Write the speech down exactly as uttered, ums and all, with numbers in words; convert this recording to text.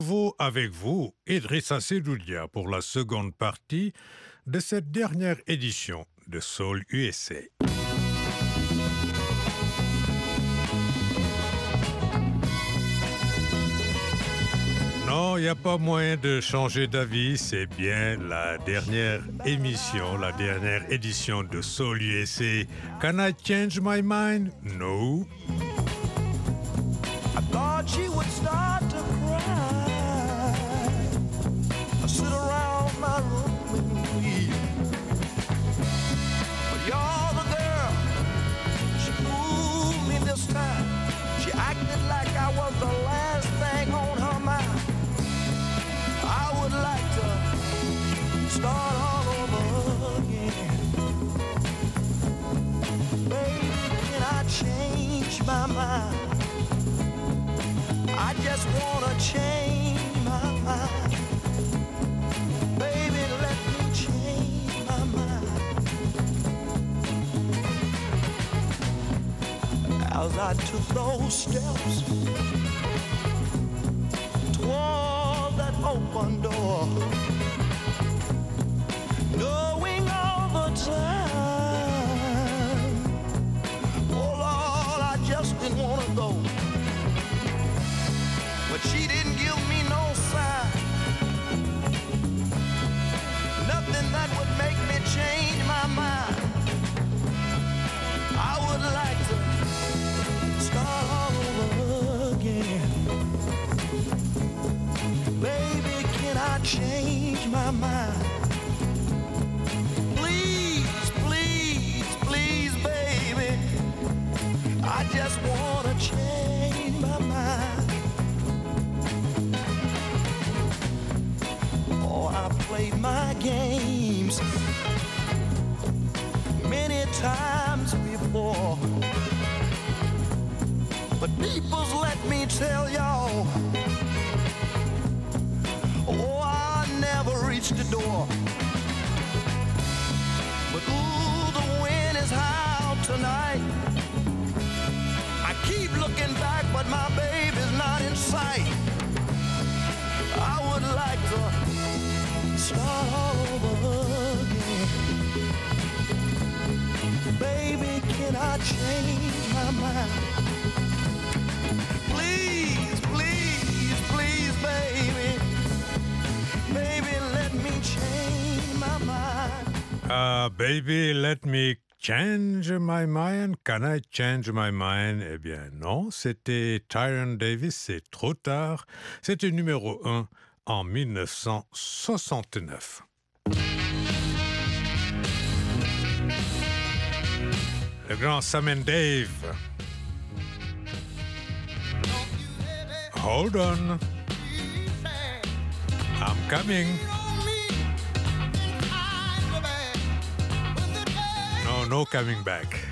Nouveau avec vous, Idrissa Sedoudia, pour la seconde partie de cette dernière édition de Soul U S A. Non, il n'y a pas moyen de changer d'avis, c'est bien la dernière émission, la dernière édition de Soul U S A. Can I change my mind? No. I thought she would start to cry. I sit around my room and weep. But you're the girl. She fooled me this time. She acted like I was the last thing on her mind. I would like to start all over again. Baby, can I change my mind? I just wanna change my mind. Baby, let me change my mind. As I took those steps toward that open door, knowing all the time, oh Lord, I just didn't wanna go. But she didn't give me no sign, nothing that would make me change my mind. I would like to start all over again. Baby, can I change my mind? Please, please, please, baby, I just wanna change my mind. I played my games many times before, but people's let me tell y'all, oh, I never reached the door. But ooh, the wind is high out tonight. I keep looking back, but my baby's not in sight. I would like to start all over again. Baby, can I change my mind? Please, please, please, baby. Baby, let me change my mind. Uh, baby, let me change my mind. Can I change my mind? Eh bien, non, c'était Tyrone Davis, c'est trop tard. C'était numéro un en dix-neuf cent soixante-neuf. Le grand Sam and Dave. Hold on. I'm coming. No, no coming back.